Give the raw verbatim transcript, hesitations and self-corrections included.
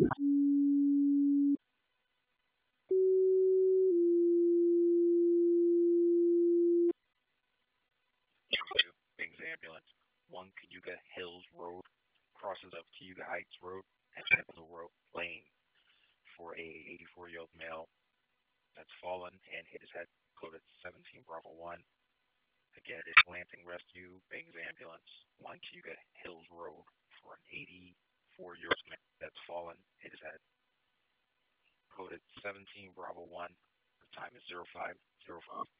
Bing's ambulance. One Cayuga Hills Road crosses of Cayuga Heights Road and Temple Road Lane for a eighty-four-year-old male that's fallen and hit his head. Coded seventeen Bravo one. Again, it's Lansing Rescue, Bing's ambulance, one Cayuga Hills Road for an eighty-four-year-old man that's fallen, hit his head. Coded seventeen Bravo one. The time is zero five zero five.